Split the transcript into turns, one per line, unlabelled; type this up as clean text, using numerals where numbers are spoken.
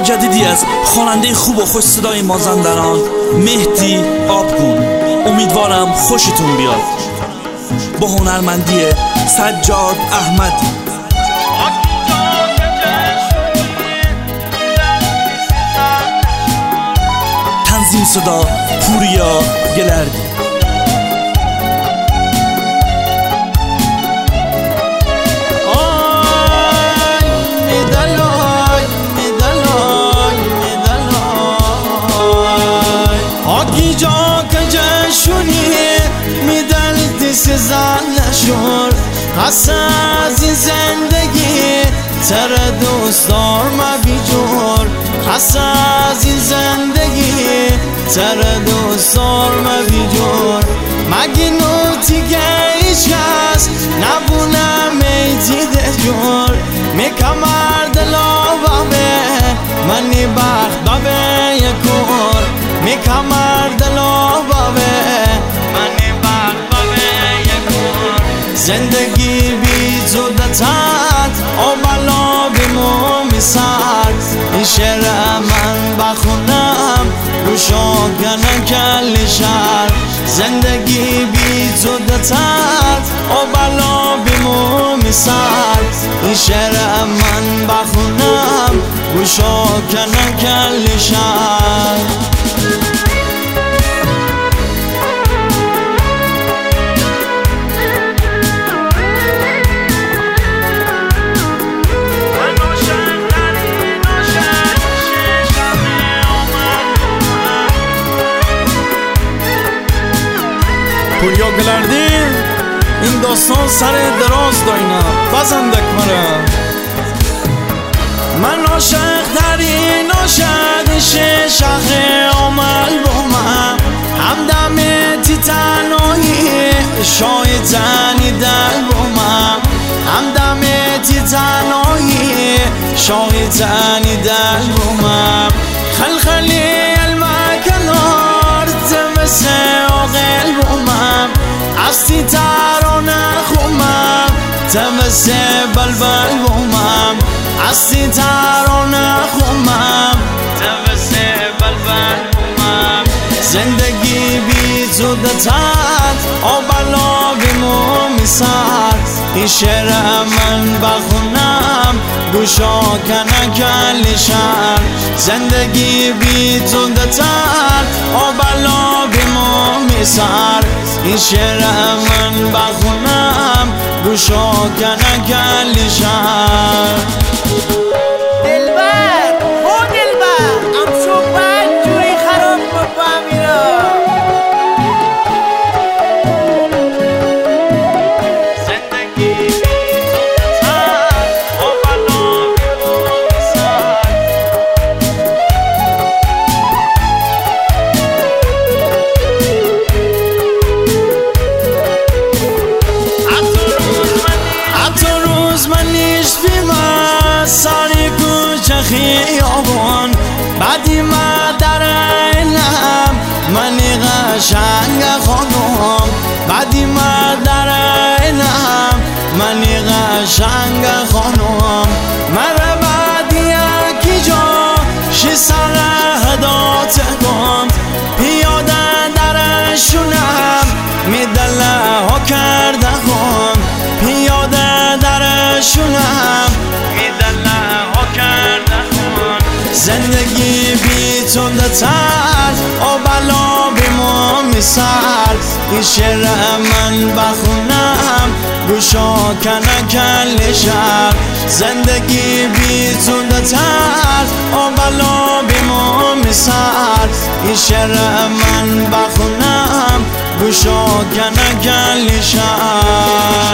جدیدی از خواننده خوب و خوش صدای مازندران مهدی آبگون. امیدوارم خوشتون بیاد. با هنرمندی سجاد احمدی. تنظیم صدا پوریا گلردی.
سزن نشور قصه از این زندگی تر دوستار ما بیجور قصه از این زندگی تر دوستار ما بیجور مگی نوتی که ایش کس نبونم ایتی ده جور میکمر دلا بابه منی بخت بابه یکور میکمر دلا بابه زندگی بی تو دتت آملا بمو میسد این شعر من بخونم روشا کنن کل شهر زندگی بی تو دتت آملا بمو میسد این شعر من بخونم روشا کنن کل شهر
پوریا گلردی. این داستان سر دراز داینم بزندک مرم. من عاشق در این عاشق شهر عمل بومم همدم تی تنهایی شایدنی دل بومم همدم تی تنهایی شایدنی دل بومم خلخلی المکنار تمسه آقل بومم استی ترانه خومم تمسه بلبل بومم استی ترانه خومم تمسه بلبل بومم زندگی بی تو دتت آبلا بمو میسد این شعر من بخونم گوشا کنه کل شهر زندگی بی تو دتت آبلا بمو میسد این شعر من بخونم گوشا کنه کل شهر
دلبر او دلبر امشو بد جوری خراب بفهمیرا
ساری کوچه خیابان بعدی ما در اینم منی قشنگ خانم بعدی ما در اینم منی قشنگ خانم مرا بعدی یکی جا شی سر هدات گم پیاده درشونم میدله ها کرده هم پیاده درشونم زندگی بی تو دتت آبلا بمو میسد این شعر من بخونم گوشا کنه کل شهر زندگی بی تو دتت آبلا بمو میسد این شعر من بخونم گوشا کنه کل شهر